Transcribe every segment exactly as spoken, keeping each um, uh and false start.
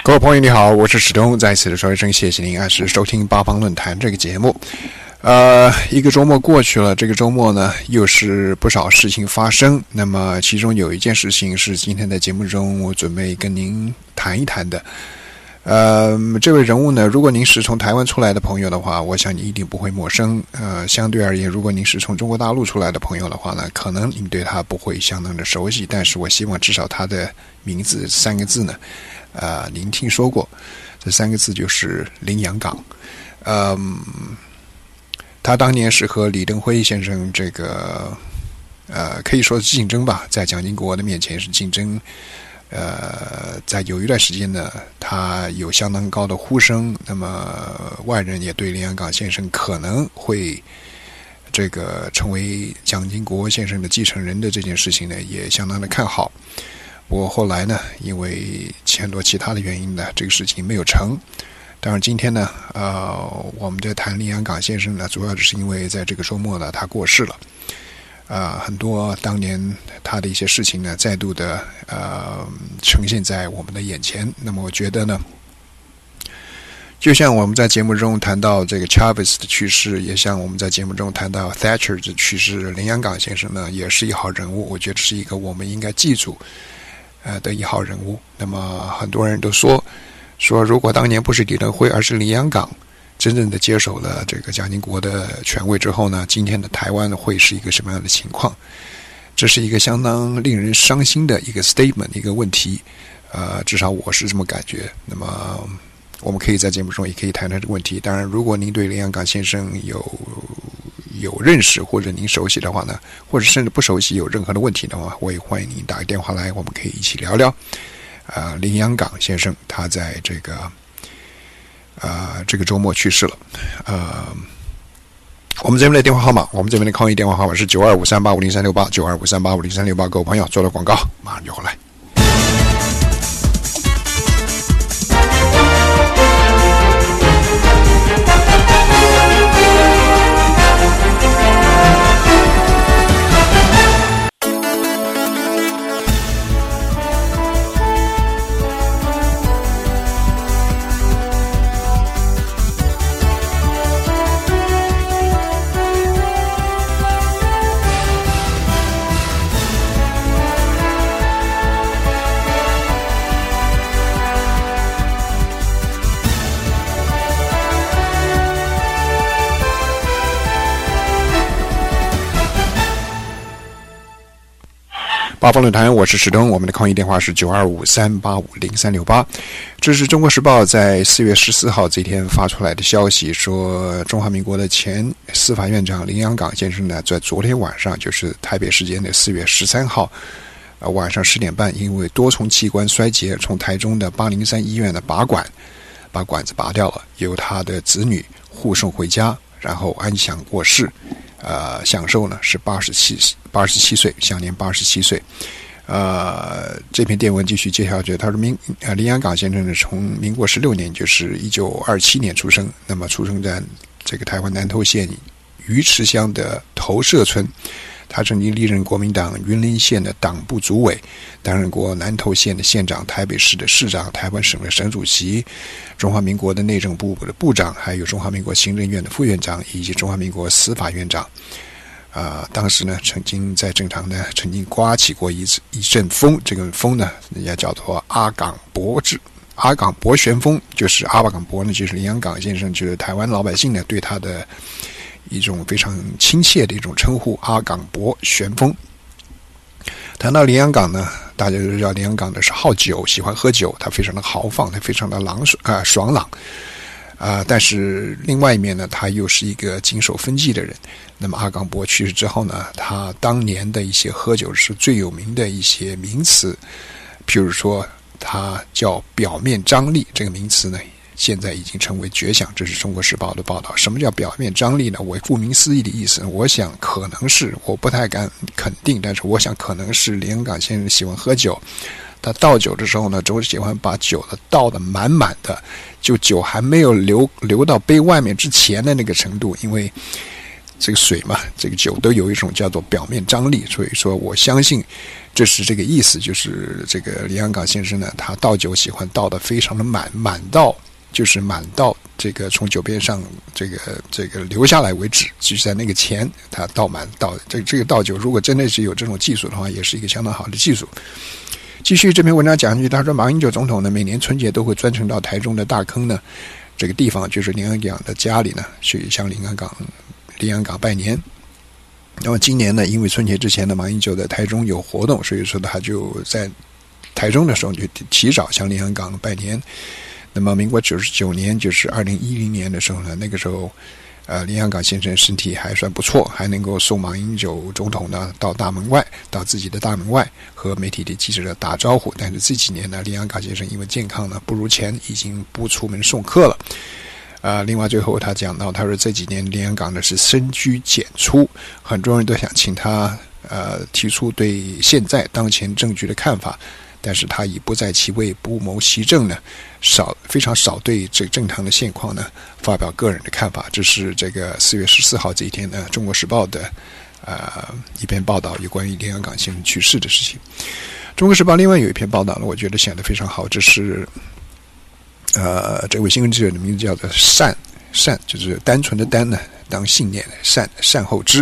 各位朋友你好，我是史东，再次的说一声谢谢您按时收听八方论坛这个节目。呃，一个周末过去了，这个周末呢又是不少事情发生。那么其中有一件事情是今天在节目中我准备跟您谈一谈的。呃，这位人物呢，如果您是从台湾出来的朋友的话，我想你一定不会陌生。呃，相对而言，如果您是从中国大陆出来的朋友的话呢，可能您对他不会相当的熟悉。但是我希望至少他的名字三个字呢，呃，您听说过。这三个字就是林洋港。嗯，他当年是和李登辉先生这个，呃，可以说是竞争吧，在蒋经国的面前是竞争。呃，在有一段时间呢，他有相当高的呼声，那么外人也对林洋港先生可能会这个成为蒋经国先生的继承人的这件事情呢，也相当的看好。不过后来呢，因为很多其他的原因呢，这个事情没有成。当然今天呢，呃，我们在谈林洋港先生呢，主要就是因为在这个周末呢，他过世了。呃，很多当年他的一些事情呢，再度的呃呈现在我们的眼前。那么我觉得呢，就像我们在节目中谈到这个 Chavez 的去世，也像我们在节目中谈到 Thatcher 的去世，林洋港先生呢也是一号人物，我觉得是一个我们应该记住呃的一号人物。那么很多人都说说，如果当年不是李登辉，而是林洋港真正的接手了这个蒋经国的权位之后呢，今天的台湾会是一个什么样的情况？这是一个相当令人伤心的一个 statement， 一个问题。呃，至少我是这么感觉。那么我们可以在节目中也可以谈谈这个问题。当然，如果您对林洋港先生有有认识，或者您熟悉的话呢，或者甚至不熟悉，有任何的问题的话，我也欢迎您打个电话来，我们可以一起聊聊。呃，林洋港先生他在这个。呃，这个周末去世了。呃，我们这边的电话号码，我们这边的抗议电话号码是九二五三八五零三六八，九二五三八五零三六八。各位朋友做了广告，马上就回来。八方论坛，我是史东，我们的抗议电话是九二五三八五零三六八。这是中国时报在四月十四号这天发出来的消息，说中华民国的前司法院长林洋港先生呢，在昨天晚上，就是台北时间的四月十三号，呃晚上十点半，因为多重器官衰竭，从台中的八零三医院的拔管，把管子拔掉了，由他的子女护送回家，然后安详过世。呃，享受呢是八十七八十七岁，享年八十七岁。呃，这篇电文继续介绍着，他说民呃林洋港先生呢，从民国十六年，就是一九二七年出生，那么出生在这个台湾南投县鱼池乡的投社村。他曾经历任国民党云林县的党部主委，担任过南投县的县长、台北市的市长、台湾省的省主席、中华民国的内政部的部长，还有中华民国行政院的副院长以及中华民国司法院长。啊、呃，当时呢，曾经在政坛呢，曾经刮起过一一阵风，这个风呢，人家叫做阿港博之阿港博旋风，就是阿巴港博呢，就是林洋港先生，就是台湾老百姓呢对他的一种非常亲切的一种称呼，阿港博旋风。谈到林洋港呢，大家都知道林洋港呢是好酒，喜欢喝酒，他非常的豪放，他非常的朗爽啊、呃、爽朗啊、呃。但是另外一面呢，他又是一个谨守分际的人。那么阿港博去世之后呢，他当年的一些喝酒是最有名的一些名词，譬如说他叫表面张力，这个名词呢现在已经成为绝响，这是中国时报的报道。什么叫表面张力呢？我顾名思义的意思，我想可能是，我不太敢肯定，但是我想可能是林洋港先生喜欢喝酒，他倒酒的时候呢，总是喜欢把酒的倒得满满的，就酒还没有流流到杯外面之前的那个程度，因为这个水嘛，这个酒都有一种叫做表面张力，所以说我相信这是这个意思，就是这个林洋港先生呢，他倒酒喜欢倒得非常的满，满到就是满到这个从酒杯上这个这个流下来为止，就是在那个前他倒满倒这这个倒酒，如果真的是有这种技术的话，也是一个相当好的技术。继续这篇文章讲下去，他说马英九总统呢，每年春节都会专程到台中的大坑呢这个地方，就是林洋港的家里呢，去向林洋港林洋港拜年。那么今年呢，因为春节之前呢，马英九在台中有活动，所以说他就在台中的时候就提早向林洋港拜年。那么民国九十九年，就是二零一零年的时候呢，那个时候呃，林洋港先生身体还算不错，还能够送马英九总统呢到大门外，到自己的大门外和媒体的记者打招呼。但是这几年呢，林洋港先生因为健康呢不如前，已经不出门送客了。呃，另外最后他讲到，他说这几年林洋港呢是深居简出，很多人都想请他呃提出对现在当前政局的看法，但是他以不在其位不谋其政呢，少非常少对这个政坛的现况呢发表个人的看法。这是这个四月十四号这一天呢，《中国时报》的呃一篇报道，有关于林洋港先生去世的事情。《中国时报》另外有一篇报道呢，我觉得写得非常好，这是呃这位新闻记者的名字叫做善善，就是单纯的单呢当信念，善善后之。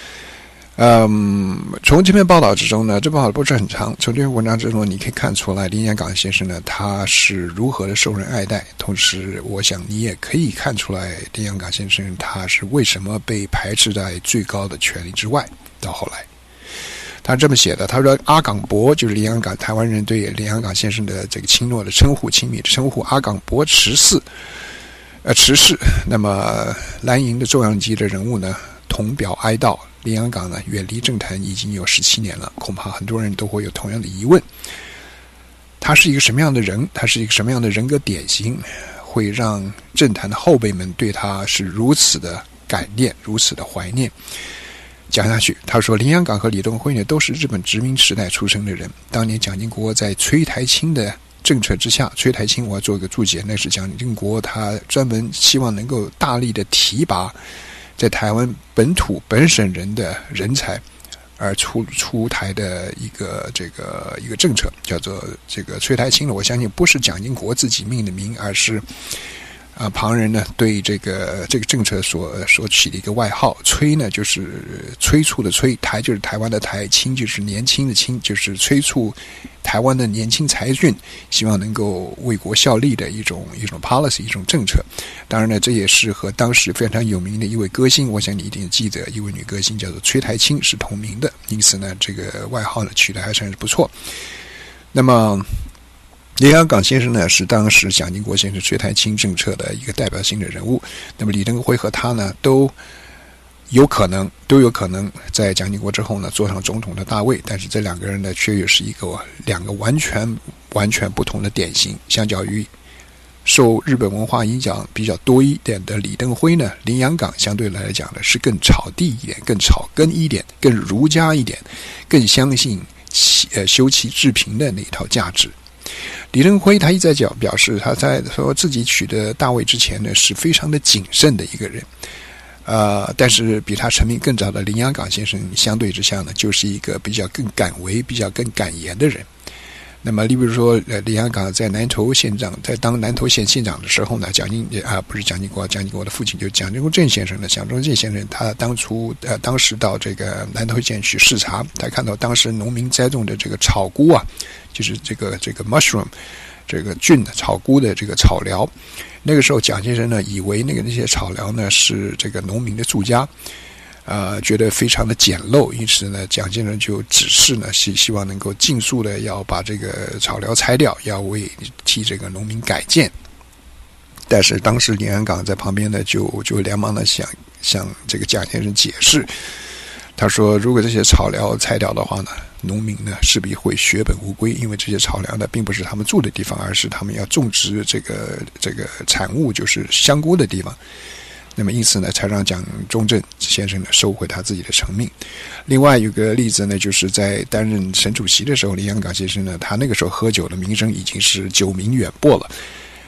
嗯，从这篇报道之中呢，这报道不是很长，从这篇文章之中你可以看出来林洋港先生呢他是如何的受人爱戴，同时我想你也可以看出来林洋港先生他是为什么被排斥在最高的权力之外。到后来他这么写的，他说阿港伯，就是林洋港台湾人对林洋港先生的这个亲诺的称呼，亲密的称呼，阿港伯迟逝呃迟逝。那么蓝营的重量级的人物呢同表哀悼，林洋港呢远离政坛已经有十七年了，恐怕很多人都会有同样的疑问，他是一个什么样的人，他是一个什么样的人格典型，会让政坛的后辈们对他是如此的感念，如此的怀念。讲下去，他说林洋港和李登辉呢都是日本殖民时代出生的人，当年蒋经国在催台青的政策之下，催台青我要做一个注解，那是蒋经国他专门希望能够大力的提拔在台湾本土本省人的人才而出出台的一个这个一个政策，叫做这个催台青了。我相信不是蒋经国自己命的名，而是啊、呃、旁人呢对这个这个政策所所起的一个外号。催呢就是催促的催，台就是台湾的台，青就是年轻的青，就是催促台湾的年轻才俊希望能够为国效力的一种一种 policy 一种政策。当然呢，这也是和当时非常有名的一位歌星，我想你一定记得，一位女歌星叫做崔台青是同名的，因此呢这个外号呢取得还算是不错。那么林洋港先生呢是当时蒋经国先生崔台青政策的一个代表性的人物，那么李登辉和他呢都有可能都有可能在蒋经国之后呢坐上总统的大位，但是这两个人呢却又是一个两个完全完全不同的典型。相较于受日本文化影响比较多一点的李登辉呢，林洋港相对来讲呢是更草地一点，更草根一点，更儒家一点，更相信呃修齐治平的那一套价值。李登辉他一再讲表示他在说自己取得大位之前呢是非常的谨慎的一个人，呃，但是比他成名更早的林洋港先生相对之下呢就是一个比较更敢为比较更敢言的人。那么例如说呃，林洋港在南投县长在当南投县县长的时候呢，蒋经啊不是蒋经国蒋经国的父亲就是蒋中正先生呢，蒋中正先生他当初呃当时到这个南投县去视察，他看到当时农民栽种的这个草菇啊，就是这个这个 mushroom 这个菌草菇的这个草寮，那个时候蒋先生呢以为那个那些草寮呢是这个农民的住家，呃，觉得非常的简陋，因此呢，蒋先生就指示呢，希希望能够尽速的要把这个草寮拆掉，要为替这个农民改建。但是当时林洋港在旁边呢，就就连忙的想向这个蒋先生解释，他说，如果这些草寮拆掉的话呢，农民呢势必会血本无归，因为这些草寮呢并不是他们住的地方，而是他们要种植这个这个产物，就是香菇的地方。那么因此呢，才让蒋中正先生呢收回他自己的成命。另外有个例子呢，就是在担任省主席的时候，林洋港先生呢，他那个时候喝酒的名声已经是久名远播了。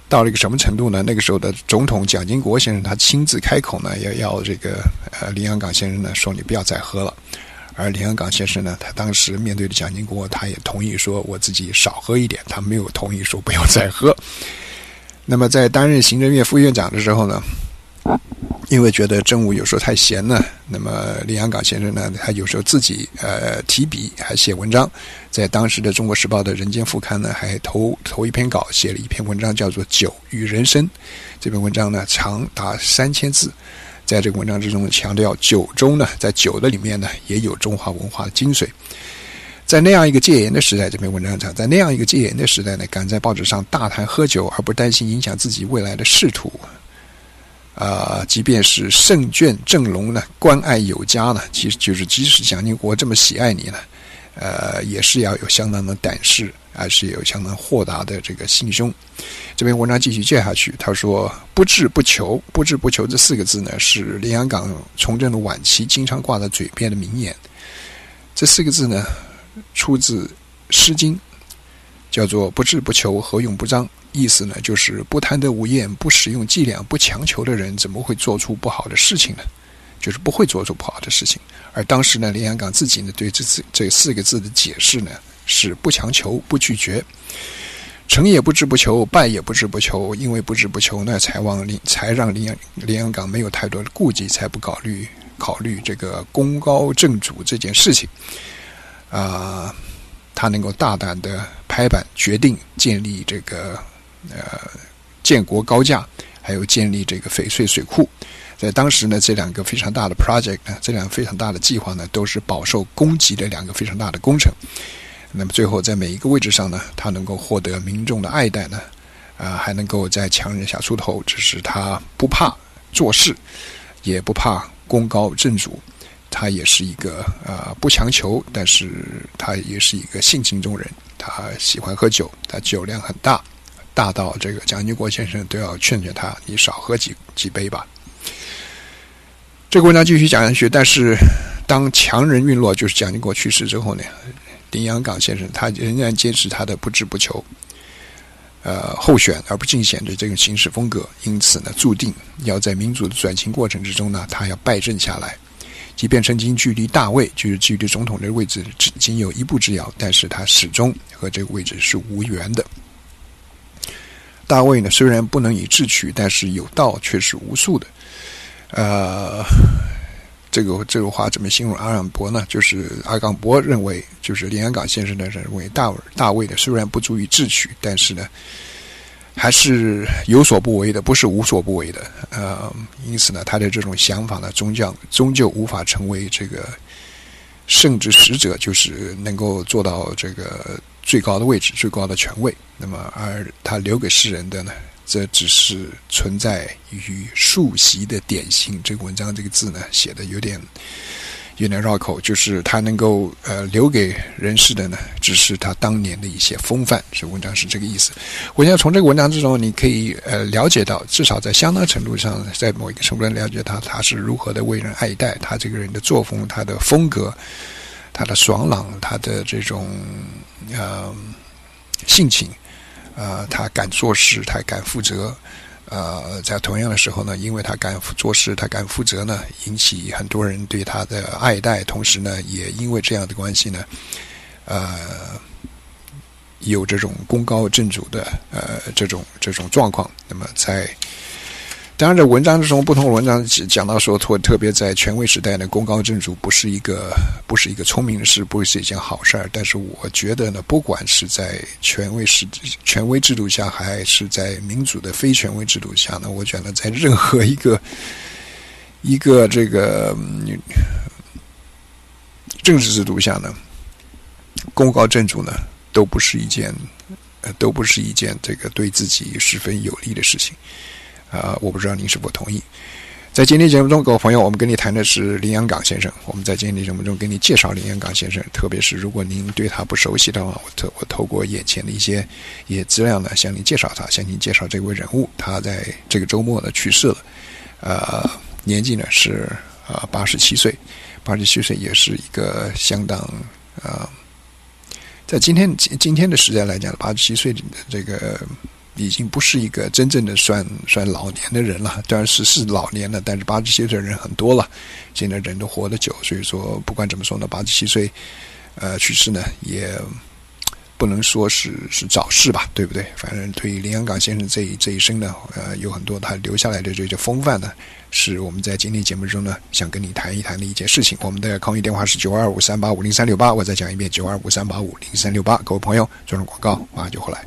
到了一个什么程度呢？那个时候的总统蒋经国先生他亲自开口呢，要要这个呃林洋港先生呢说你不要再喝了。而林洋港先生呢，他当时面对着蒋经国，他也同意说我自己少喝一点，他没有同意说不要再喝。那么在担任行政院副院长的时候呢，因为觉得政务有时候太闲了，那么林洋港先生呢，他有时候自己呃提笔还写文章，在当时的《中国时报》的人间副刊呢，还投投一篇稿，写了一篇文章，叫做《酒与人生》。这篇文章呢，长达三千字。在这个文章之中强调酒中呢，在酒的里面呢也有中华文化的精髓。在那样一个戒严的时代，这篇文章讲，在那样一个戒严的时代呢，敢在报纸上大谈喝酒而不担心影响自己未来的仕途，呃，即便是圣眷正隆呢，关爱有加呢，其实就是即使蒋经国这么喜爱你呢，呃，也是要有相当的胆识，还是有相当豁达的这个心胸。这篇文章继续接下去，他说不治不求，不治不求这四个字呢，是林洋港从政的晚期经常挂在嘴边的名言。这四个字呢，出自《诗经》，叫做不治不求，何用不彰。意思呢，就是不贪得无厌，不使用伎俩，不强求的人，怎么会做出不好的事情呢？就是不会做出不好的事情。而当时呢，林洋港自己呢，对这四这四个字的解释呢，是不强求，不拒绝。成也不治不求，败也不治不求，因为不治不求呢，才望林才让林洋林洋港没有太多的顾忌，才不考虑考虑这个功高震主这件事情。啊、呃，他能够大胆的拍板决定建立这个呃建国高架，还有建立这个翡翠水库。在当时呢，这两个非常大的 project 呢，这两个非常大的计划呢，都是饱受攻击的两个非常大的工程。那么最后在每一个位置上呢，他能够获得民众的爱戴呢，啊、呃，还能够在强人下出头，只是他不怕做事，也不怕功高震主，他也是一个啊、呃、不强求，但是他也是一个性情中人，他喜欢喝酒，他酒量很大，大到这个蒋经国先生都要劝劝他，你少喝几几杯吧。这个文章继续讲下去，但是当强人陨落，就是蒋经国去世之后呢，林洋港先生他仍然坚持他的不治不求，呃，候选而不竞选的这个行事风格，因此呢，注定要在民主的转型过程之中呢，他要败阵下来。即便曾经距离大位，就是距离总统的位置仅有一步之遥，但是他始终和这个位置是无缘的。大位呢，虽然不能以智取，但是有道却是无数的。呃。这个这个话怎么形容阿岗伯呢？就是阿岗伯认为，就是林洋港先生的认为，大大卫的虽然不足以智取，但是呢，还是有所不为的，不是无所不为的。呃，因此呢，他的这种想法呢，终将终究无法成为这个圣之使者，就是能够做到这个最高的位置、最高的权位。那么，而他留给世人的呢？这只是存在于数习的典型。这个文章这个字呢，写的有点有点绕口，就是他能够呃留给人世的呢，只是他当年的一些风范。这文章是这个意思。我想从这个文章之中，你可以呃了解到，至少在相当程度上，在某一个程度上了解他他是如何的为人爱戴，他这个人的作风、他的风格、他的爽朗、他的这种呃性情。呃，他敢做事，他敢负责。呃，在同样的时候呢，因为他敢做事，他敢负责呢，引起很多人对他的爱戴。同时呢，也因为这样的关系呢，呃，有这种功高震主的呃这种这种状况。那么在当然，在文章之中，不同的文章讲到说，特别在权威时代呢，功高震主不是一个不是一个聪明的事，不是一件好事儿。但是我觉得呢，不管是在权威时权威制度下，还是在民主的非权威制度下呢，我觉得在任何一个一个这个、嗯、政治制度下呢，功高震主呢，都不是一件呃，都不是一件这个对自己十分有利的事情。啊、呃，我不知道您是否同意。在今天节目中，各位朋友，我们跟你谈的是林洋港先生。我们在今天节目中跟你介绍林洋港先生，特别是如果您对他不熟悉的话，我透我透过眼前的一些一些资料呢，向您介绍他，向您介绍这位人物。他在这个周末呢去世了，呃，年纪呢是啊八十七岁，八十七岁也是一个相当啊、呃，在今天今天的时代来讲，八十七岁的这个。 已经不是一个真正的算算老年的人了，当然是是老年了，但是八十七岁的人很多了，现在人都活得久，所以说不管怎么说呢，八十七岁呃去世呢也不能说是是早逝吧，对不对？反正对于林洋港先生这一这一生呢，呃，有很多他留下来的这些风范呢，是我们在今天节目中呢想跟你谈一谈的一件事情。我们的抗议电话是九二五三八五零三六八，我再讲一遍九二五三八五零三六八。各位朋友，做上广告，马上就回来。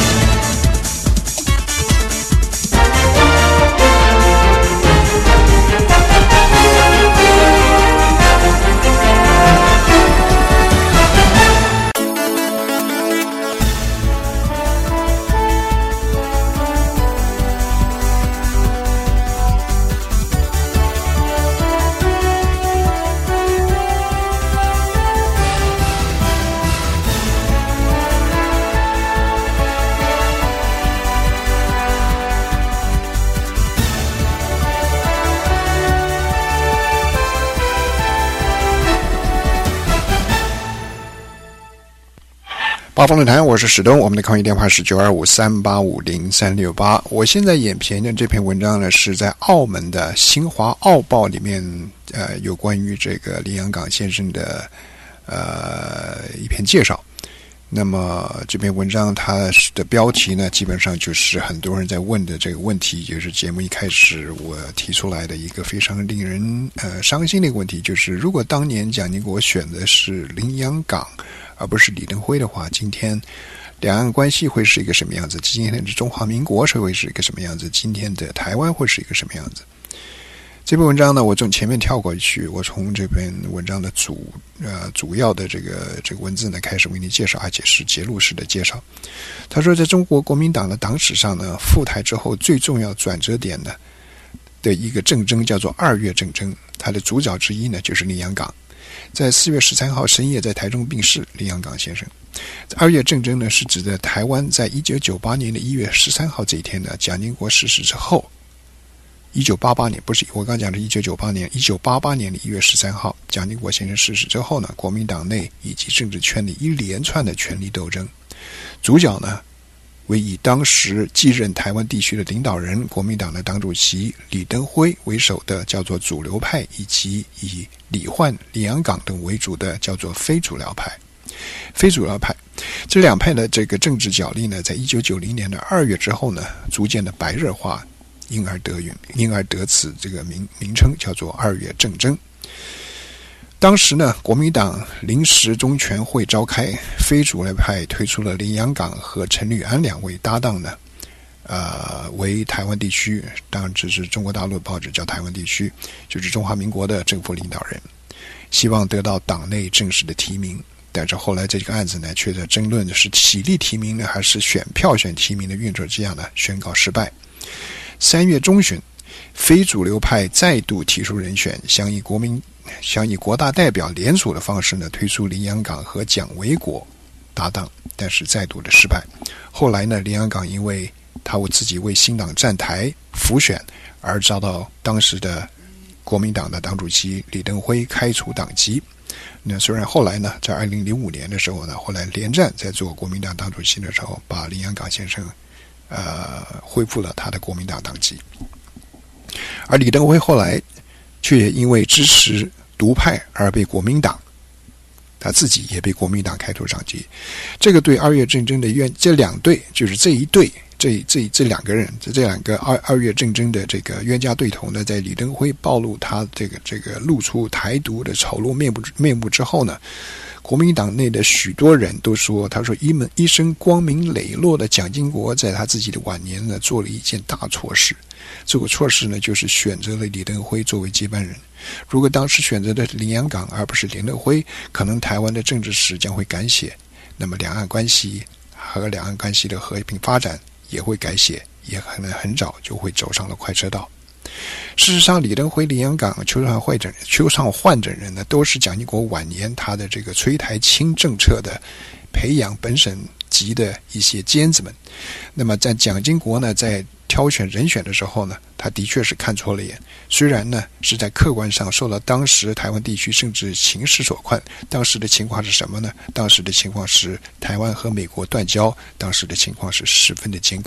八方论坛，我是史东，我们的抗议电话是九二五三八五零三六八。我现在眼前的这篇文章呢，是在澳门的新华澳报里面，呃，有关于这个林洋港先生的呃一篇介绍。那么这篇文章它的标题呢，基本上就是很多人在问的这个问题，也是节目一开始我提出来的一个非常令人呃伤心的一个问题，就是如果当年蒋经国选的是林洋港而不是李登辉的话，今天两岸关系会是一个什么样子？今天的中华民国会是一个什么样子？今天的台湾会是一个什么样子？这篇文章呢，我从前面跳过去，我从这篇文章的主呃主要的这个这个文字呢开始为你介绍，而且是节录式的介绍。他说，在中国国民党的党史上呢，复台之后最重要转折点呢的一个政争叫做二月政争，它的主角之一呢就是林洋港。在四月十三号深夜在台中病逝，林洋港先生。二月政争呢是指的台湾在一九九八年的一月十三号这一天呢，蒋经国逝世之后。一九八八年，不是我刚讲的一九九八年，一九八八年的一月十三号，蒋经国先生逝世之后呢，国民党内以及政治圈里一连串的权力斗争，主角呢为以当时继任台湾地区的领导人国民党的党主席李登辉为首的叫做主流派，以及以李焕、林洋港等为主的叫做非主流派。非主流派这两派的这个政治角力呢，在一九九零年的二月之后呢，逐渐的白热化。因而得名，因而得此这个名名称，叫做二月政争。当时呢，国民党临时中全会召开，非主流派推出了林洋港和陈履安两位搭档呢，呃，为台湾地区，当然只是中国大陆报纸叫台湾地区，就是中华民国的政府领导人，希望得到党内正式的提名。但是后来这个案子呢，却在争论的是起立提名呢，还是选票选提名的运作之下呢，宣告失败。三月中旬，非主流派再度提出人选，想以国民想以国大代表联署的方式呢，推出林洋港和蒋纬国搭档，但是再度的失败。后来呢，林洋港因为他为自己为新党站台辅选，而遭到当时的国民党的党主席李登辉开除党籍。那虽然后来呢，在二零零五年的时候呢，后来连战在做国民党党主席的时候，把林洋港先生呃，恢复了他的国民党党籍，而李登辉后来却也因为支持独派而被国民党，他自己也被国民党开除党籍。这个对二月政争的冤，这两对就是这一对，这这这两个人，这这两个二二月政争的这个冤家对头呢，在李登辉暴露他这个这个露出台独的丑陋面目面目之后呢。国民党内的许多人都说，他说一门一生光明磊落的蒋经国在他自己的晚年呢，做了一件大错事。这个错事呢，就是选择了李登辉作为接班人。如果当时选择的林洋港而不是林登辉，可能台湾的政治史将会改写，那么两岸关系和两岸关系的和平发展也会改写，也可能很早就会走上了快车道。事实上，李登辉、林洋港、邱尚会等人、邱尚焕等人呢，都是蒋经国晚年他的这个催台清政策的培养本省籍的一些尖子们。那么，在蒋经国呢，在挑选人选的时候呢，他的确是看错了眼。虽然呢是在客观上受到当时台湾地区政治情势所困，当时的情况是什么呢？当时的情况是台湾和美国断交，当时的情况是十分的艰困。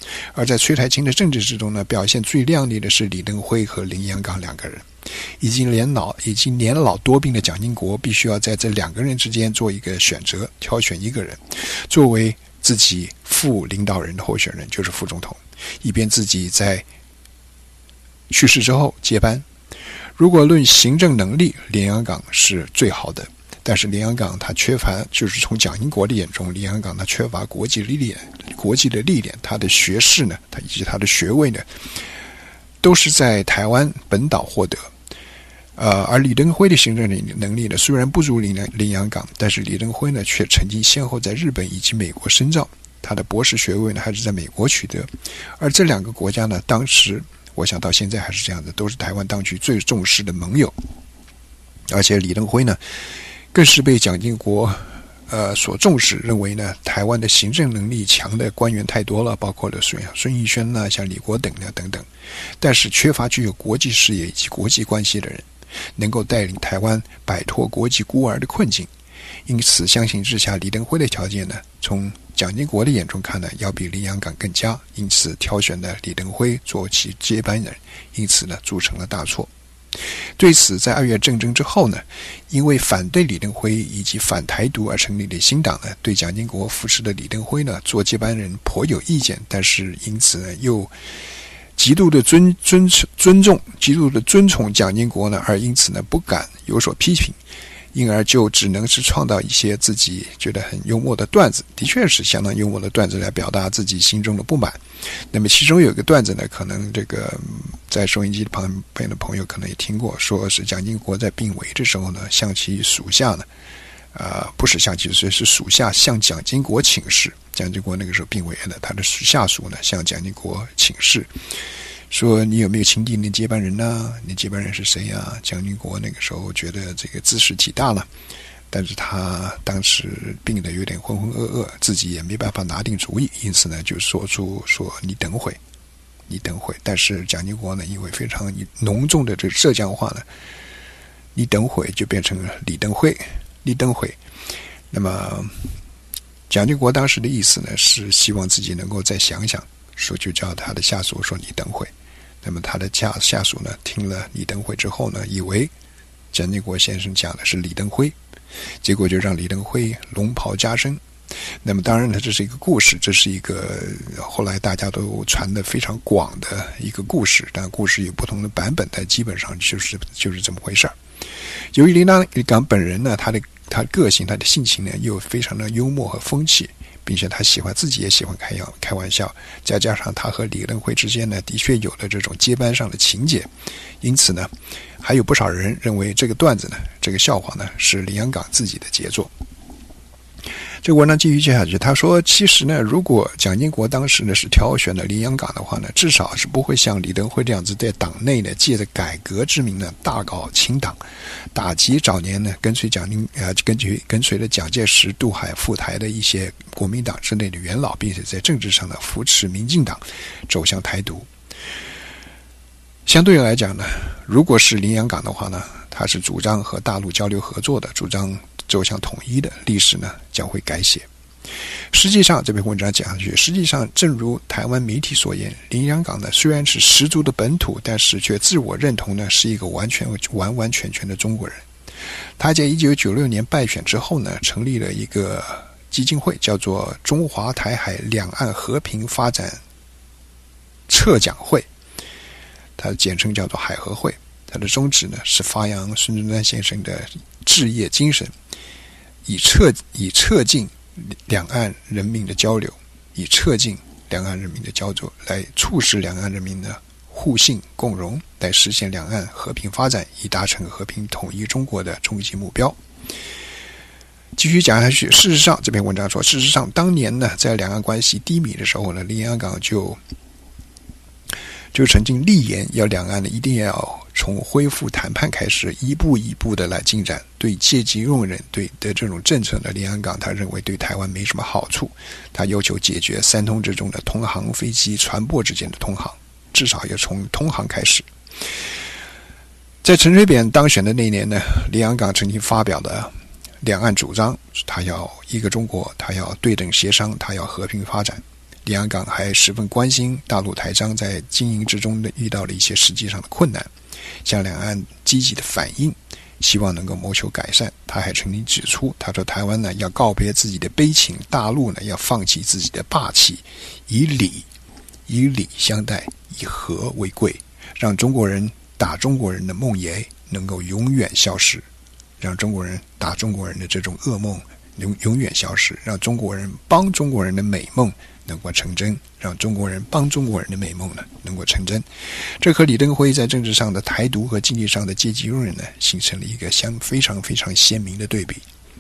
而在崔台清的政治之中呢，表现最亮丽的是李登辉和林洋港两个人。已经年老已经年老多病的蒋经国必须要在这两个人之间做一个选择，挑选一个人作为自己副领导人的候选人，就是副总统，以便自己在去世之后接班。如果论行政能力，林洋港是最好的，但是林洋港他缺乏，就是从蒋经国的眼中，林洋港他缺乏国际历练，国际的历练，他的学识呢，他以及他的学位呢，都是在台湾本岛获得。呃，而李登辉的行政能力呢，虽然不如林林洋港，但是李登辉呢，却曾经先后在日本以及美国深造，他的博士学位呢，还是在美国取得。而这两个国家呢，当时我想到现在还是这样的，都是台湾当局最重视的盟友。而且李登辉呢，更是被蒋经国呃所重视，认为呢，台湾的行政能力强的官员太多了，包括了孙孙逸轩呢，像李国等呢等等，但是缺乏具有国际视野以及国际关系的人，能够带领台湾摆脱国际孤儿的困境。因此相形之下，李登辉的条件呢，从蒋经国的眼中看呢，要比林洋港更佳，因此挑选了李登辉做其接班人，因此呢，铸成了大错。对此，在二月政争之后呢，因为反对李登辉以及反台独而成立的新党呢，对蒋经国扶持的李登辉呢做接班人颇有意见，但是因此呢，又极度的尊尊尊重，极度的尊崇蒋经国呢，而因此呢不敢有所批评，因而就只能是创造一些自己觉得很幽默的段子，的确是相当幽默的段子来表达自己心中的不满。那么其中有一个段子呢，可能这个在收音机旁边的朋友可能也听过，说是蒋经国在病危的时候呢，向其属下呢，呃，不是向其属是属下向蒋经国请示。蒋经国那个时候病危了，他的下属呢向蒋经国请示，说你有没有钦定的接班人呢？你接班人是谁啊？蒋经国那个时候觉得这个姿势体大了，但是他当时病得有点浑浑噩噩，自己也没办法拿定主意，因此呢就说出说你等会，你等会。但是蒋经国呢，因为非常浓重的这个浙江话呢，你等会就变成了李登辉，李登辉。那么蒋经国当时的意思呢，是希望自己能够再想想，说就叫他的下属说你等会。那么他的下下属呢，听了李登辉之后呢，以为蒋经国先生讲的是李登辉，结果就让李登辉龙袍加身。那么当然呢，这是一个故事，这是一个后来大家都传得非常广的一个故事，但故事有不同的版本，但基本上就是就是这么回事儿。由于林洋港本人呢，他的他的个性，他的性情呢，又非常的幽默和风趣，并且他喜欢自己也喜欢开开玩笑，再加上他和李登辉之间呢，的确有了这种接班上的情节，因此呢，还有不少人认为这个段子呢，这个笑话呢，是林洋港自己的杰作。这个文章继续接下去，他说其实呢，如果蒋经国当时呢是挑选了林洋港的话呢，至少是不会像李登辉这样子在党内呢借着改革之名呢大搞清党，打击早年呢跟随蒋经呃跟随跟随了蒋介石渡海赴台的一些国民党之内的元老，并且在政治上呢扶持民进党走向台独。相对来讲呢，如果是林洋港的话呢，他是主张和大陆交流合作的，主张走向统一的，历史呢将会改写。实际上这篇文章讲下去，实际上正如台湾媒体所言，林洋港呢虽然是十足的本土，但是却自我认同呢是一个完全完完全全的中国人。他在一九九六年败选之后呢，成立了一个基金会，叫做中华台海两岸和平发展策讲会，它的简称叫做海合会。它的宗旨呢是发扬孙中山先生的志业精神，以促以促进两岸人民的交流，以促进两岸人民的交流，来促使两岸人民的互信共荣，来实现两岸和平发展，以达成和平统一中国的终极目标。继续讲下去，事实上这篇文章说，事实上当年呢，在两岸关系低迷的时候呢，林洋港就就曾经立言，要两岸呢一定要从恢复谈判开始，一步一步的来进展。对阶级容忍对的这种政策呢，林洋港他认为对台湾没什么好处，他要求解决三通之中的通航飞机船舶之间的通航，至少要从通航开始。在陈水扁当选的那年呢，林洋港曾经发表的两岸主张，他要一个中国，他要对等协商，他要和平发展。 李阳港还十分关心大陆台商在经营之中的遇到了一些实际上的困难，向两岸积极的反映，希望能够谋求改善。他还曾经指出，他说台湾呢要告别自己的悲情，大陆呢要放弃自己的霸气，以礼以礼相待，以和为贵，让中国人打中国人的梦魇能够永远消失，让中国人打中国人的这种噩梦永永远消失，让中国人帮中国人的美梦能够成真，让中国人帮中国人的美梦呢能够成真。这和李登辉在政治上的台独和经济上的阶级容忍呢，形成了一个相非常非常鲜明的对比。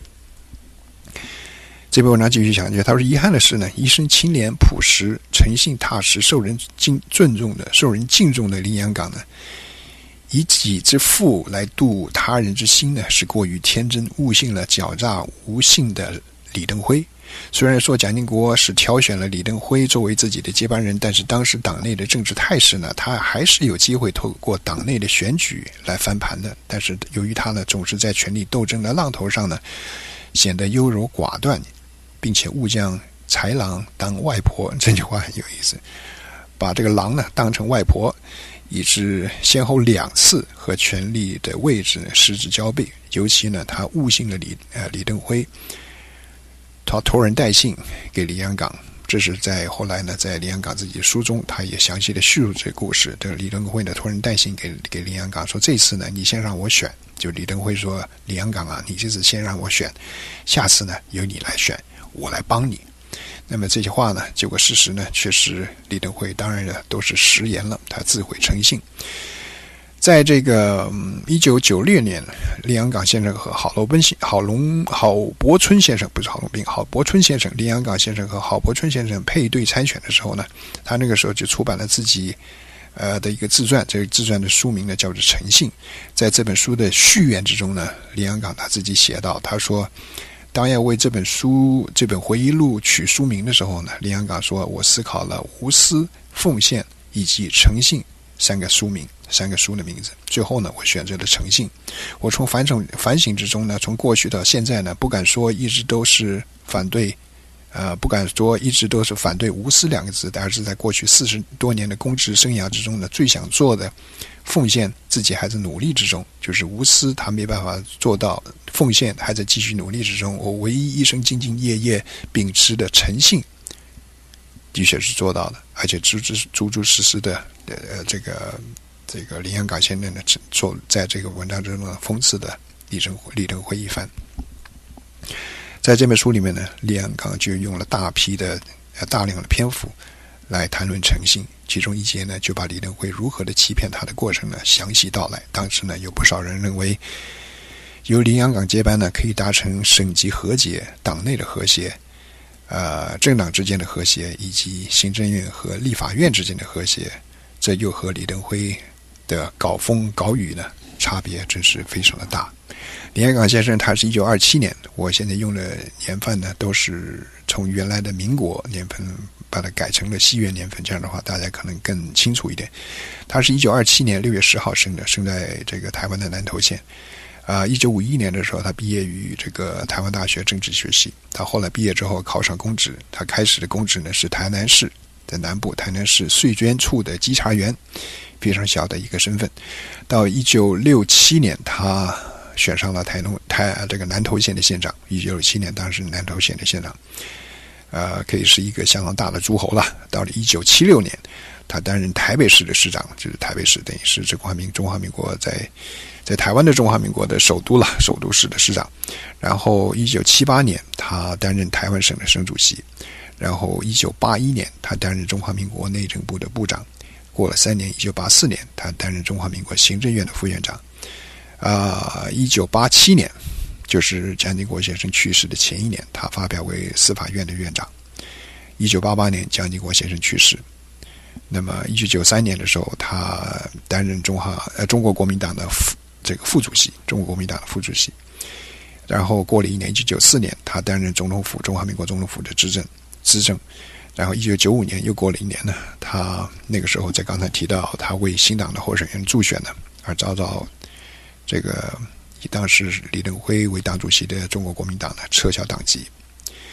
这篇文章继续讲解，他说遗憾的是呢，一生清廉朴实、诚信踏实、受人敬尊重的、受人敬重的林洋港呢，以己之腹来度他人之心呢，是过于天真，误信了狡诈无信的李登辉。虽然说蒋经国是挑选了李登辉作为自己的接班人，但是当时党内的政治态势呢，他还是有机会透过党内的选举来翻盘的。但是由于他呢总是在权力斗争的浪头上呢，显得优柔寡断，并且误将豺狼当外婆，这句话很有意思，把这个狼呢当成外婆，以致先后两次和权力的位置呢失之交臂。尤其呢，他误信了李呃李登辉，他托人带信给李洋港。这是在后来呢，在李洋港自己的书中，他也详细的叙述这个故事。这个李登辉呢托人带信给给李洋港说，这次呢你先让我选，就李登辉说，李洋港啊，你这次先让我选，下次呢由你来选，我来帮你。那么这句话呢，结果事实呢，确实李登辉当然呢都是食言了，他自毁诚信。在这个一九九六年，李洋港先生和郝龙斌、郝龙、郝柏村先生，不是郝龙斌，郝柏村先生，李洋港先生和郝柏村先生配对参选的时候呢，他那个时候就出版了自己呃的一个自传，这个自传的书名呢叫做《诚信》。在这本书的序言之中呢，李洋港他自己写道，他说，当要为这本书这本回忆录取书名的时候呢，李洋港说，我思考了无私、奉献以及诚信三个书名，三个书的名字，最后呢，我选择了诚信。我从反省反省之中呢，从过去到现在呢，不敢说一直都是反对，呃，不敢说一直都是反对无私两个字，而是在过去四十多年的公职生涯之中呢，最想做的奉献自己还在努力之中，就是无私他没办法做到，奉献还在继续努力之中。我唯一一生兢兢业业秉持的诚信，的确是做到的，而且足足足足实实的呃这个这个林洋港先生呢，做在这个文章之中呢讽刺的李登辉李登辉一番。在这本书里面呢，李洋港就用了大批的呃大量的篇幅来谈论诚信，其中一节呢就把李登辉如何的欺骗他的过程呢详细道来。当时呢有不少人认为，由林洋港接班呢可以达成省级和解、党内的和谐。呃，政党之间的和谐，以及行政院和立法院之间的和谐，这又和李登辉的搞风搞雨呢，差别真是非常的大。林洋港先生他是一九二七年，我现在用的年份呢，都是从原来的民国年份把它改成了西元年份，这样的话大家可能更清楚一点。他是一九二七年六月十号生的，生在这个台湾的南投县。啊，一九五一年的时候，他毕业于这个台湾大学政治学系。他后来毕业之后考上公职，他开始的公职呢是台南市的南部台南市税捐处的稽查员，非常小的一个身份。到一九六七年，他选上了台东台这个南投县的县长。一九六七年，当时南投县的县长，呃，可以是一个相当大的诸侯了。到了一九七六年，他担任台北市的市长，就是台北市等于是中华民中华民国在。在台湾的中华民国的首都了，首都市的市长。然后一九七八年，他担任台湾省的省主席。然后一九八一年，他担任中华民国内政部的部长。过了三年，一九八四年，他担任中华民国行政院的副院长。啊、呃，一九八七年，就是蒋经国先生去世的前一年，他发表为司法院的院长。一九八八年，蒋经国先生去世。那么一九九三年的时候，他担任中华呃中国国民党的副这个副主席，中国国民党的副主席。然后过了一年，一九九四年，他担任总统府中华民国总统府的执政资政。然后一九九五年又过了一年呢，他那个时候在刚才提到他为新党的候选人助选呢，而遭到这个以当时李登辉为党主席的中国国民党呢撤销党籍。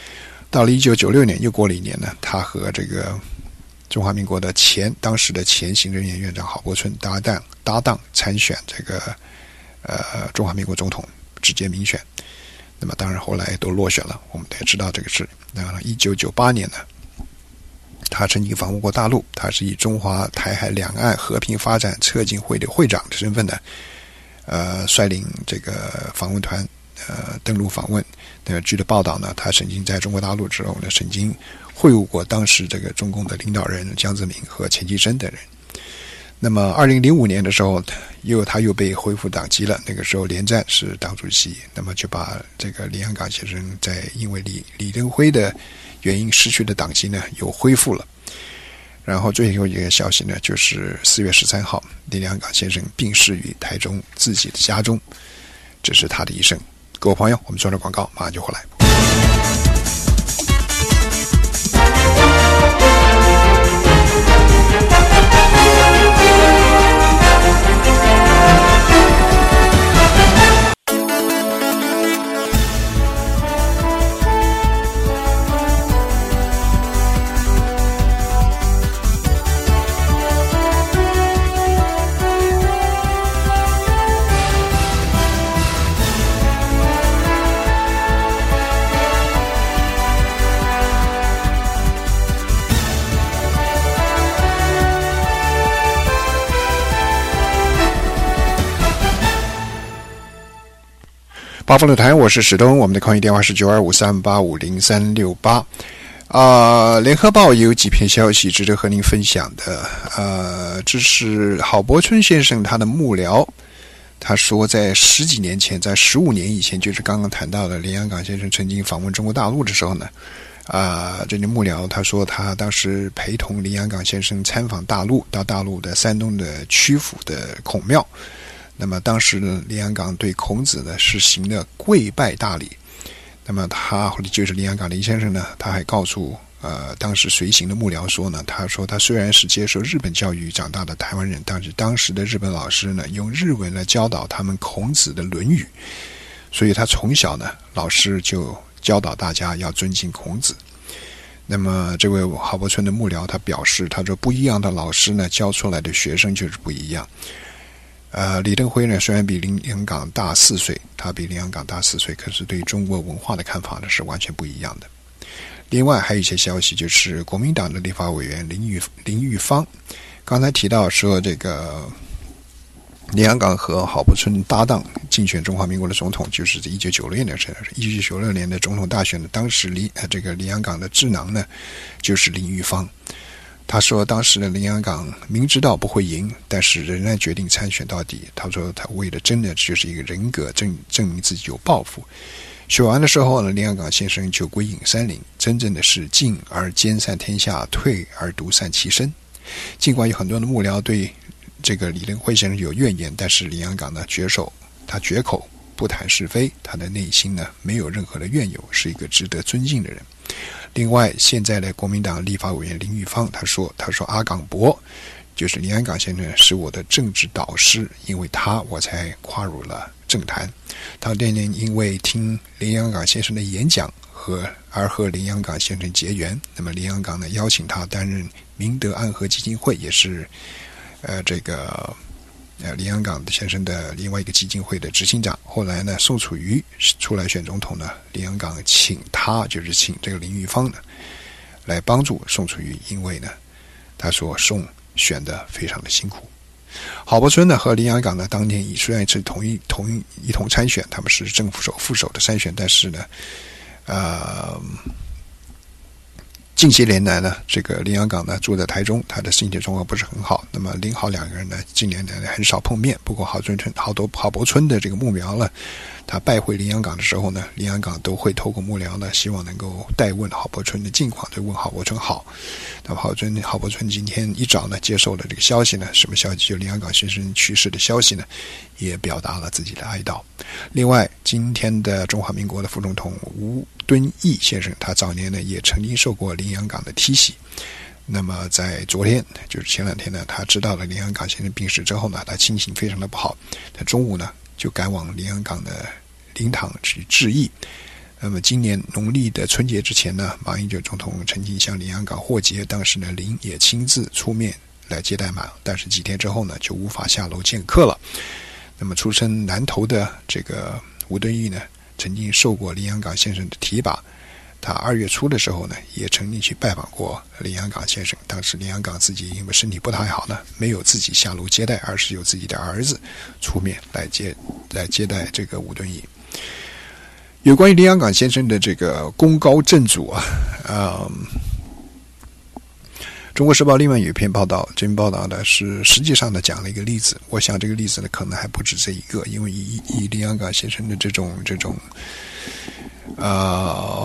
到了一九九六年，又过了一年呢，他和这个中华民国的前当时的前行政院院长郝柏村搭档搭档参选这个呃中华民国总统，直接民选。那么当然后来都落选了，我们也知道这个事。那一九九八年呢，他曾经访问过大陆，他是以中华台海两岸和平发展策进会的会长的身份呢，呃，率领这个访问团呃登陆访问。那据的报道呢，他曾经在中国大陆之后呢，曾经会晤过当时这个中共的领导人江泽民和钱其琛等人。那么二零零五年的时候，又他又被恢复党籍了。那个时候连战是党主席，那么就把这个林洋港先生在因为李李登辉的原因失去的党籍呢，又恢复了。然后最后一个消息呢，就是四月十三号，林洋港先生病逝于台中自己的家中，这是他的一生。各位朋友，我们做了广告，马上就回来。八方论坛，我是史东，我们的抗议电话是九二五三八五零三六八。啊，联合报也有几篇消息值得和您分享的。呃，这是郝柏村先生他的幕僚，他说在十几年前，在十五年以前，就是刚刚谈到的林洋港先生曾经访问中国大陆的时候呢，啊、呃，这里幕僚他说他当时陪同林洋港先生参访大陆，到大陆的山东的曲阜的孔庙。那么当时呢，林洋港对孔子呢是行的跪拜大礼。那么他或者就是林洋港林先生呢，他还告诉呃当时随行的幕僚说呢，他说他虽然是接受日本教育长大的台湾人，但是当时的日本老师呢用日文来教导他们孔子的《论语》，所以他从小呢老师就教导大家要尊敬孔子。那么这位郝柏村的幕僚他表示，他说不一样的老师呢教出来的学生就是不一样。呃，李登辉呢，虽然比林洋港大四岁，他比林洋港大四岁，可是对中国文化的看法呢是完全不一样的。另外还有一些消息，就是国民党的立法委员林玉林玉芳，刚才提到说这个林洋港和郝柏村搭档竞选中华民国的总统，就是一九九六年的时候，一九九六年的总统大选的，当时林呃这个林洋港的智囊呢，就是林玉芳。他说当时的林洋港明知道不会赢，但是仍然决定参选到底。他说他为的真的就是一个人格，证证明自己有抱负。选完的时候呢，林洋港先生就归隐山林，真正的是进而兼善天下，退而独善其身。尽管有很多的幕僚对这个李登辉先生有怨言，但是林洋港呢绝手，他绝口不谈是非，他的内心呢没有任何的怨尤，是一个值得尊敬的人。另外，现在的国民党立法委员林玉芳他说：“他说阿港伯就是林洋港先生是我的政治导师，因为他我才跨入了政坛。他那年因为听林洋港先生的演讲和而和林洋港先生结缘。那么林洋港呢邀请他担任明德安和基金会，也是呃这个呃林洋港先生的另外一个基金会的执行长。后来呢，宋楚瑜出来选总统呢，林洋港请他就是请这个林玉芳呢来帮助宋楚瑜，因为呢他说宋选得非常的辛苦。郝柏村呢和林洋港呢当年虽然是同一同一一同参选，他们是正副手副手的参选，但是呢呃近些年来呢，这个林洋港呢住在台中，他的身体状况不是很好。那么林郝两个人呢，近年来很少碰面。不过郝村好多郝柏村的这个幕僚呢，他拜会林洋港的时候呢，林洋港都会透过幕僚呢，希望能够代问郝柏村的近况，对问郝柏村好。那么郝村郝柏村今天一早呢，接受了这个消息呢，什么消息？就林洋港先生去世的消息呢，也表达了自己的哀悼。另外，今天的中华民国的副总统吴敦义先生，他早年呢也曾经受过林洋港的提携。那么在昨天，就是前两天呢，他知道了林洋港先生病逝之后呢，他心情非常的不好。他中午呢就赶往林洋港的灵堂去致意。 那么今年农历的春节之前呢，马英九总统曾经向林洋港贺节，当时呢林也亲自出面来接待马，但是几天之后呢就无法下楼见客了。那么出身南投的这个吴敦义呢，曾经受过林洋港先生的提拔，他二月初的时候呢也曾经去拜访过林洋港先生，当时林洋港自己因为身体不太好呢，没有自己下楼接待，而是由自己的儿子出面来接来接待这个吴敦义。有关于林洋港先生的这个功高震主啊，嗯，中国时报另外有一篇报道，这篇报道呢是实际上呢讲了一个例子，我想这个例子呢可能还不止这一个，因为以以林洋港先生的这种这种呃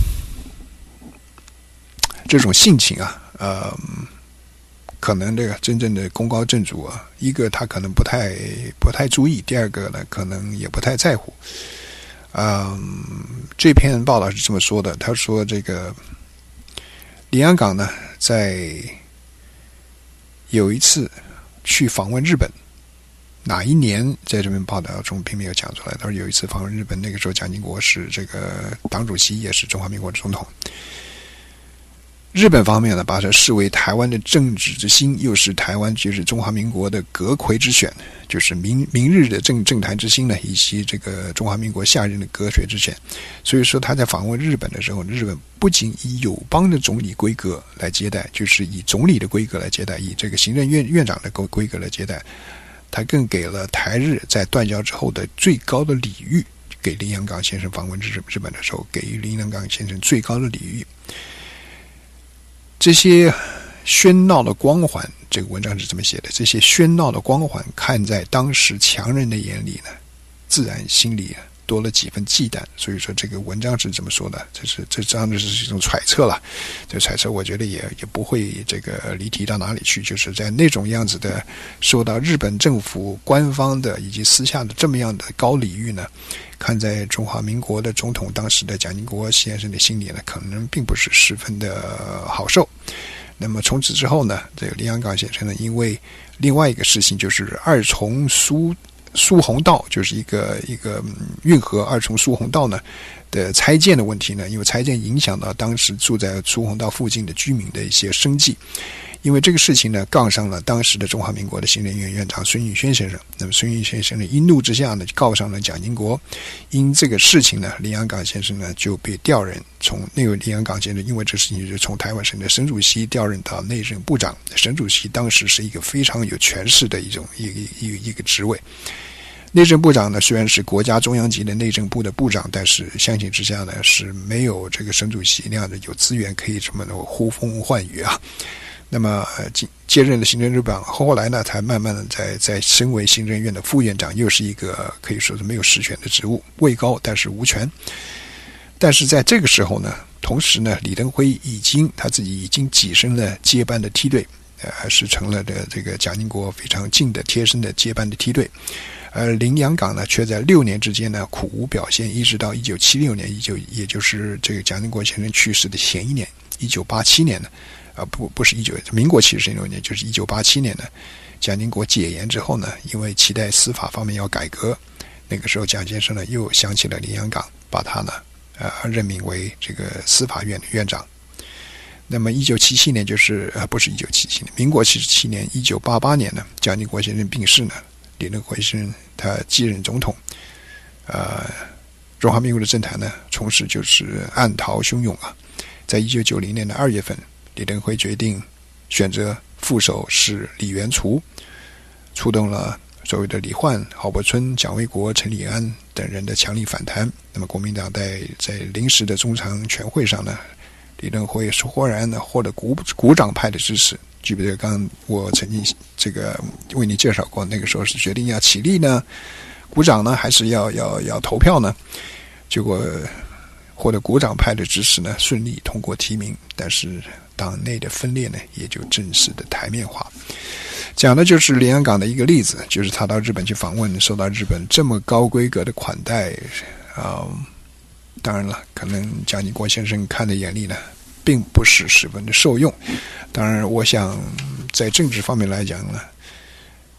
这种性情啊，呃，可能这个真正的功高震主啊，一个他可能不太不太注意，第二个呢可能也不太在乎。嗯，这篇报道是这么说的，他说这个林洋港呢，在有一次去访问日本，哪一年在这篇报道中并没有讲出来。他说有一次访问日本，那个时候蒋经国是这个党主席，也是中华民国的总统。日本方面呢，把它视为台湾的政治之星，又是台湾就是中华民国的阁揆之选，就是明明日的政政坛之星呢，以及这个中华民国下任的阁揆之选。所以说他在访问日本的时候，日本不仅以友邦的总理规格来接待，就是以总理的规格来接待，以这个行政院院长的规格来接待，他更给了台日在断交之后的最高的礼遇，给林洋港先生访问日日本的时候，给予林洋港先生最高的礼遇。这些喧闹的光环，这个文章是这么写的，这些喧闹的光环看在当时强人的眼里呢，自然心里多了几分忌惮。所以说这个文章是这么说的，这是这当然是一种揣测了，这揣测我觉得也也不会这个离题到哪里去，就是在那种样子的受到日本政府官方的以及私下的这么样的高礼遇呢，看在中华民国的总统当时的蒋经国先生的心里呢，可能并不是十分的好受。那么从此之后呢，这个林洋港先生呢，因为另外一个事情，就是二重苏苏洪道，就是一个一个运河二重苏洪道呢的拆建的问题呢，因为拆建影响到当时住在苏洪道附近的居民的一些生计。因为这个事情呢，杠上了当时的中华民国的行政院院长孙运璇先生。那么孙运璇先生呢，一怒之下呢，告上了蒋经国。因这个事情呢，林洋港先生呢就被调任，从那个林洋港先生因为这事情就从台湾省的省主席调任到内政部长。省主席当时是一个非常有权势的一种一个一个一个职位。内政部长呢，虽然是国家中央级的内政部的部长，但是相形之下呢，是没有这个省主席那样的有资源可以这么的呼风唤雨啊。那么接任了行政院长，后来呢，才慢慢的在在升为行政院的副院长，又是一个可以说是没有实权的职务，位高但是无权。但是在这个时候呢，同时呢，李登辉已经他自己已经跻身了接班的梯队，呃，是成了的这个蒋经国非常近的贴身的接班的梯队。而林洋港呢，却在六年之间呢苦无表现，一直到一九七六年，一九也就是这个蒋经国先生去世的前一年，一九八七年呢。啊，不，不是一九，民国七十六年，就是一九八七年呢。蒋经国解严之后呢，因为期待司法方面要改革，那个时候蒋先生呢又想起了林洋港，把他呢呃任命为这个司法院的院长。那么一九七七年就是呃不是一九七七年，民国七十七年，一九八八年呢，蒋经国先生病逝呢，李登辉先生他继任总统，呃，中华民国的政坛呢，从事就是暗涛汹涌啊。在一九九零年的二月份。李登辉决定选择副手是李元簇，触动了所谓的李焕、郝柏村、蒋纬国、陈履安等人的强力反弹。那么国民党在在临时的中常全会上呢，李登辉豁然的获得鼓鼓掌派的支持。记不记得刚刚我曾经这个为你介绍过，那个时候是决定要起立呢，鼓掌呢，还是要要要投票呢？结果获得鼓掌派的支持呢，顺利通过提名，但是党内的分裂呢，也就正式的台面化。讲的就是林洋港的一个例子，就是他到日本去访问，受到日本这么高规格的款待啊、呃。当然了，可能蒋经国先生看在眼里呢，并不是十分的受用。当然，我想在政治方面来讲呢，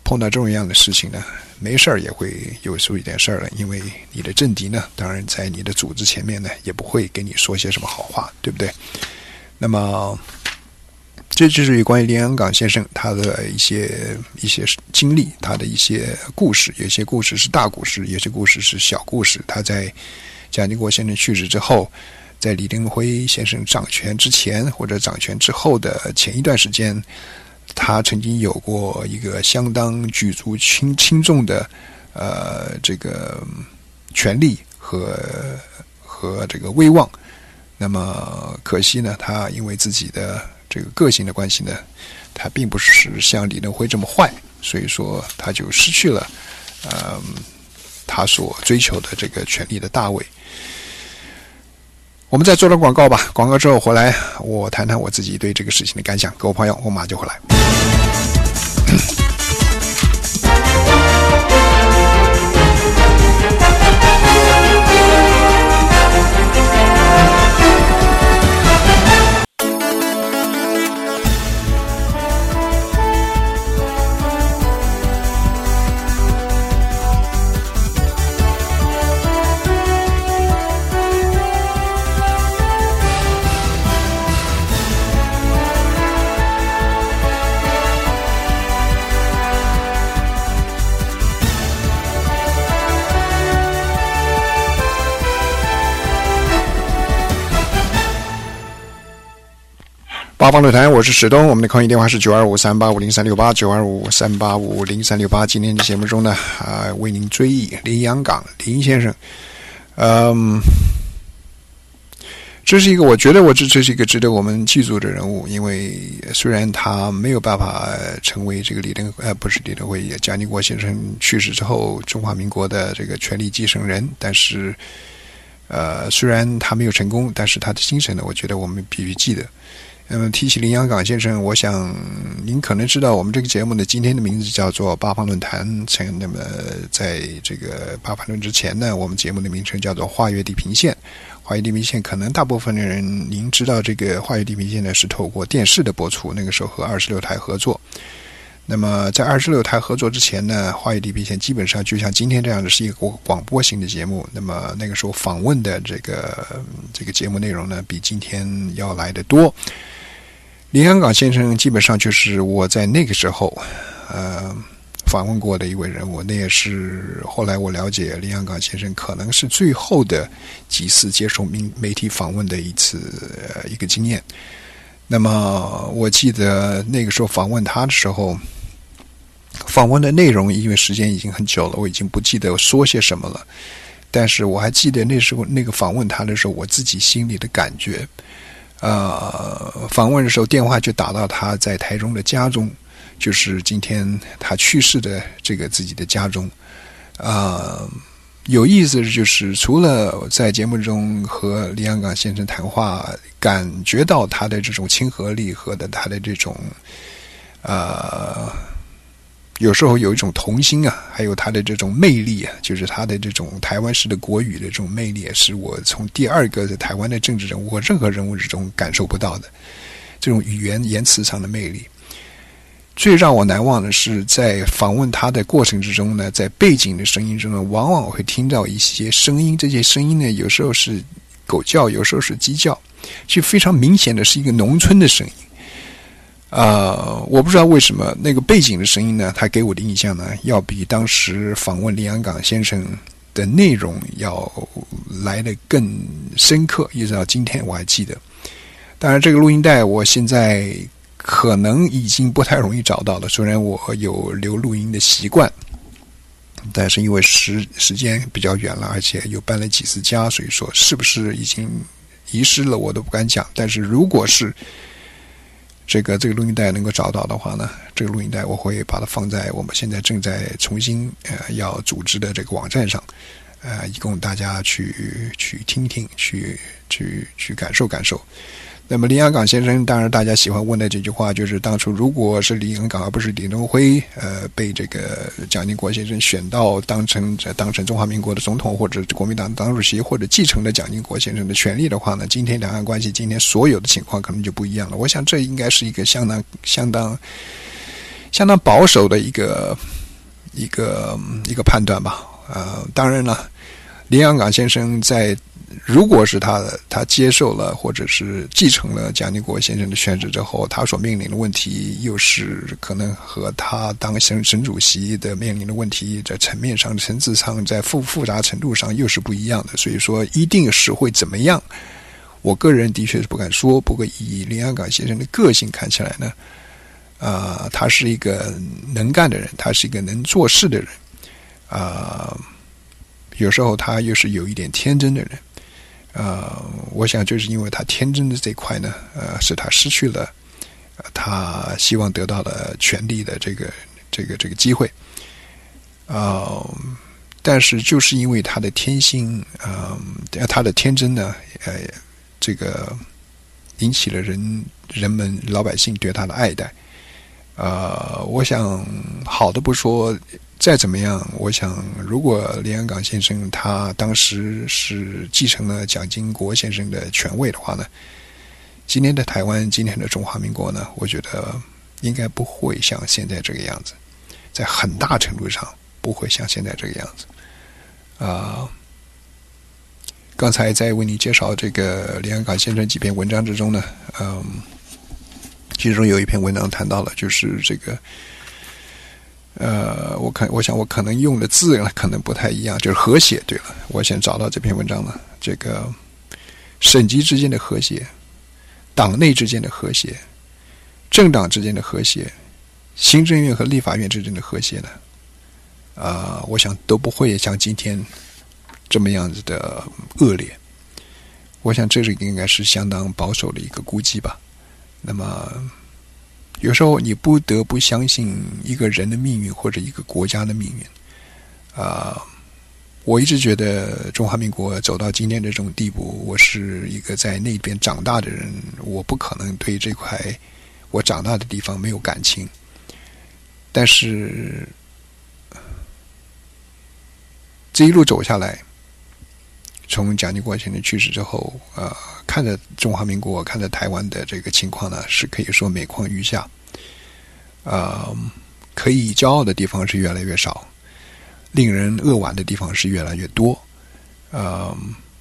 碰到这种样的事情呢，没事儿也会有出一点事儿了，因为你的政敌呢，当然在你的组织前面呢，也不会给你说些什么好话，对不对？那么这就是关于林洋港先生他的一些一些经历，他的一些故事，有些故事是大故事，有些故事是小故事。他在蒋经国先生去世之后，在李登辉先生掌权之前或者掌权之后的前一段时间，他曾经有过一个相当举足轻轻重的呃这个权力和和这个威望。那么可惜呢，他因为自己的这个个性的关系呢，他并不是像李登辉这么坏，所以说他就失去了呃他所追求的这个权力的大位。我们再做了广告吧，广告之后回来我谈谈我自己对这个事情的感想。各位朋友，我马上就回来。八方论坛，我是史东，我们的抗议电话是九二五三八五零三六八 九二五三八五零三六八。今天的节目中呢，啊、呃，为您追忆林洋港林先生。嗯，这是一个，我觉得我这这是一个值得我们记住的人物，因为虽然他没有办法成为这个李登呃不是李登辉，蒋经国先生去世之后中华民国的这个权力继承人，但是呃虽然他没有成功，但是他的精神呢，我觉得我们必须记得。那么提起林洋港先生，我想您可能知道我们这个节目呢，今天的名字叫做八方论坛。那么在这个八方论之前呢，我们节目的名称叫做华乐地平线。华乐地平线可能大部分的人您知道，这个华乐地平线呢是透过电视的播出，那个时候和二十六台合作。那么在二十六台合作之前呢，华语地平线基本上就像今天这样的是一个广播型的节目。那么那个时候访问的这个这个节目内容呢，比今天要来得多。林洋港先生基本上就是我在那个时候呃访问过的一位人物，那也是后来我了解林洋港先生可能是最后的几次接受媒体访问的一次呃一个经验。那么我记得那个时候访问他的时候，访问的内容因为时间已经很久了，我已经不记得说些什么了，但是我还记得那时候那个访问他的时候我自己心里的感觉。呃，访问的时候电话就打到他在台中的家中，就是今天他去世的这个自己的家中。呃有意思的就是，除了在节目中和林洋港先生谈话，感觉到他的这种亲和力和的他的这种，呃，有时候有一种童心啊，还有他的这种魅力啊，就是他的这种台湾式的国语的这种魅力，也是我从第二个在台湾的政治人物或任何人物之中感受不到的这种语言言辞上的魅力。最让我难忘的是，在访问他的过程之中呢，在背景的声音中呢，往往会听到一些声音，这些声音呢，有时候是狗叫，有时候是鸡叫，就非常明显的是一个农村的声音。呃，我不知道为什么那个背景的声音呢，他给我的印象呢，要比当时访问林洋港先生的内容要来得更深刻，一直到今天我还记得。当然，这个录音带我现在可能已经不太容易找到了，虽然我有留录音的习惯，但是因为时时间比较远了，而且又搬了几次家，所以说是不是已经遗失了我都不敢讲。但是如果是这个这个录音带能够找到的话呢，这个录音带我会把它放在我们现在正在重新呃要组织的这个网站上，呃，以供大家去去听听，去去去感受感受。那么林洋港先生，当然大家喜欢问的这句话就是，当初如果是林洋港而不是李登辉，呃，被这个蒋经国先生选到当成当成中华民国的总统，或者国民党党主席，或者继承了蒋经国先生的权利的话呢，今天两岸关系今天所有的情况可能就不一样了。我想这应该是一个相当相当相当保守的一个一个一个判断吧。呃，当然了，林洋港先生在如果是他他接受了或者是继承了蒋经国先生的宣旨之后，他所面临的问题又是可能和他当省省主席的面临的问题在层面上、层次上、在复复杂程度上又是不一样的。所以说，一定是会怎么样？我个人的确是不敢说。不过以林洋港先生的个性看起来呢，啊、呃，他是一个能干的人，他是一个能做事的人，啊、呃，有时候他又是有一点天真的人。呃，我想就是因为他天真的这一块呢，呃，使他失去了、呃、他希望得到的权利的这个这个这个机会。呃，但是就是因为他的天性，呃，他的天真呢，呃，这个引起了人人们老百姓对他的爱戴。呃，我想好的不说。再怎么样，我想如果林洋港先生他当时是继承了蒋经国先生的权位的话呢，今天的台湾，今天的中华民国呢，我觉得应该不会像现在这个样子，在很大程度上不会像现在这个样子。啊、呃，刚才在为你介绍这个林洋港先生几篇文章之中呢，嗯，其中有一篇文章谈到了，就是这个。呃，我看，我想我可能用的字可能不太一样，就是和谐。对了，我先找到这篇文章了。这个省级之间的和谐，党内之间的和谐，政党之间的和谐，行政院和立法院之间的和谐呢，啊、呃，我想都不会像今天这么样子的恶劣。我想这是应该是相当保守的一个估计吧。那么。有时候你不得不相信一个人的命运或者一个国家的命运。啊、呃，我一直觉得中华民国走到今天这种地步，我是一个在那边长大的人，我不可能对这块我长大的地方没有感情。但是这一路走下来，从蒋经国先生去世之后，呃，看着中华民国，看着台湾的这个情况呢，是可以说每况愈下。呃，可以骄傲的地方是越来越少，令人扼腕的地方是越来越多。呃，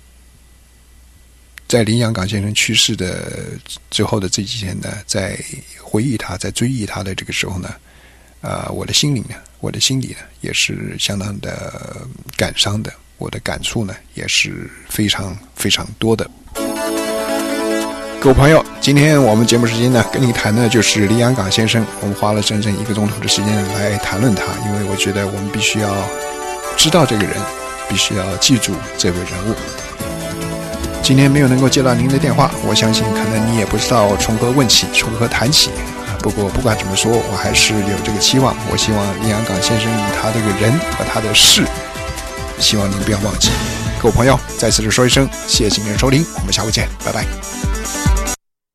在林洋港先生去世的之后的这几天呢，在回忆他，在追忆他的这个时候呢，呃，我的心灵呢，我的心里呢，也是相当的感伤的。我的感触呢，也是非常非常多的。各位朋友，今天我们节目时间呢，跟你谈的就是林洋港先生。我们花了整整一个钟头的时间来谈论他，因为我觉得我们必须要知道这个人，必须要记住这位人物。今天没有能够接到您的电话，我相信可能你也不知道从何问起，从何谈起。不过不管怎么说，我还是有这个期望。我希望林洋港先生他这个人和他的事，希望您不要忘记。各位朋友，再次的说一声谢谢您的收听，我们下回见，拜拜。